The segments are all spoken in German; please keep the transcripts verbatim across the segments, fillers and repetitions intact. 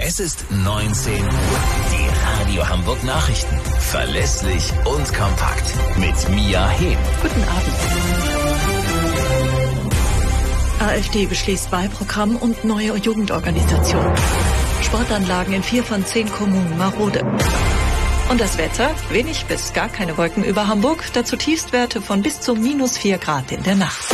Es ist neunzehn Uhr. Die Radio Hamburg Nachrichten. Verlässlich und kompakt. Mit Mia Hehm. Guten Abend. AfD beschließt Wahlprogramm und neue Jugendorganisation. Sportanlagen in vier von zehn Kommunen marode. Und das Wetter? Wenig bis gar keine Wolken über Hamburg. Dazu Tiefstwerte von bis zu minus vier Grad in der Nacht.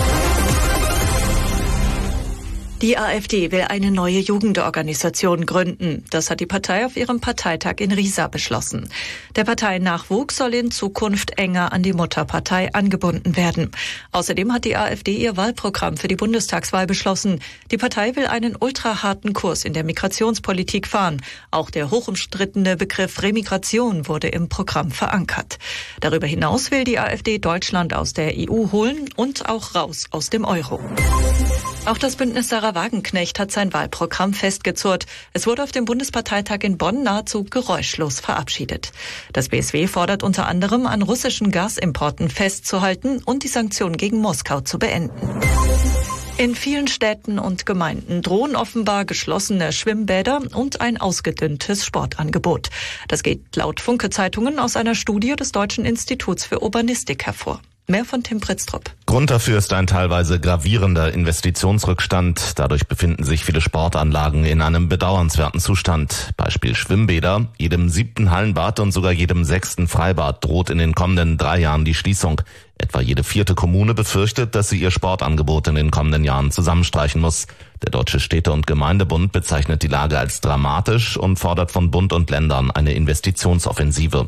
Die AfD will eine neue Jugendorganisation gründen. Das hat die Partei auf ihrem Parteitag in Riesa beschlossen. Der Parteinachwuchs soll in Zukunft enger an die Mutterpartei angebunden werden. Außerdem hat die AfD ihr Wahlprogramm für die Bundestagswahl beschlossen. Die Partei will einen ultraharten Kurs in der Migrationspolitik fahren. Auch der hochumstrittene Begriff Remigration wurde im Programm verankert. Darüber hinaus will die AfD Deutschland aus der E U holen und auch raus aus dem Euro. Auch das Bündnis Sarah Wagenknecht hat sein Wahlprogramm festgezurrt. Es wurde auf dem Bundesparteitag in Bonn nahezu geräuschlos verabschiedet. Das B S W fordert unter anderem, an russischen Gasimporten festzuhalten und die Sanktionen gegen Moskau zu beenden. In vielen Städten und Gemeinden drohen offenbar geschlossene Schwimmbäder und ein ausgedünntes Sportangebot. Das geht laut Funke-Zeitungen aus einer Studie des Deutschen Instituts für Urbanistik hervor. Mehr von Tim Pritztrup. Grund dafür ist ein teilweise gravierender Investitionsrückstand. Dadurch befinden sich viele Sportanlagen in einem bedauernswerten Zustand. Beispiel Schwimmbäder. Jedem siebten Hallenbad und sogar jedem sechsten Freibad droht in den kommenden drei Jahren die Schließung. Etwa jede vierte Kommune befürchtet, dass sie ihr Sportangebot in den kommenden Jahren zusammenstreichen muss. Der Deutsche Städte- und Gemeindebund bezeichnet die Lage als dramatisch und fordert von Bund und Ländern eine Investitionsoffensive.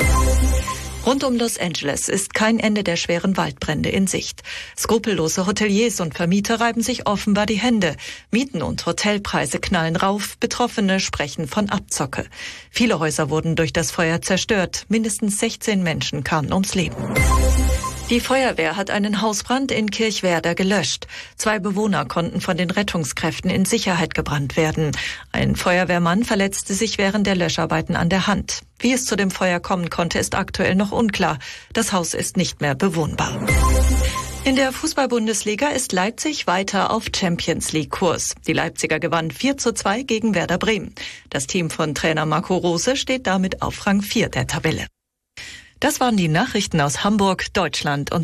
Rund um Los Angeles ist kein Ende der schweren Waldbrände in Sicht. Skrupellose Hoteliers und Vermieter reiben sich offenbar die Hände. Mieten und Hotelpreise knallen rauf, Betroffene sprechen von Abzocke. Viele Häuser wurden durch das Feuer zerstört. Mindestens sechzehn Menschen kamen ums Leben. Die Feuerwehr hat einen Hausbrand in Kirchwerder gelöscht. Zwei Bewohner konnten von den Rettungskräften in Sicherheit gebracht werden. Ein Feuerwehrmann verletzte sich während der Löscharbeiten an der Hand. Wie es zu dem Feuer kommen konnte, ist aktuell noch unklar. Das Haus ist nicht mehr bewohnbar. In der Fußball-Bundesliga ist Leipzig weiter auf Champions-League-Kurs. Die Leipziger gewannen vier zu zwei gegen Werder Bremen. Das Team von Trainer Marco Rose steht damit auf Rang vier der Tabelle. Das waren die Nachrichten aus Hamburg, Deutschland und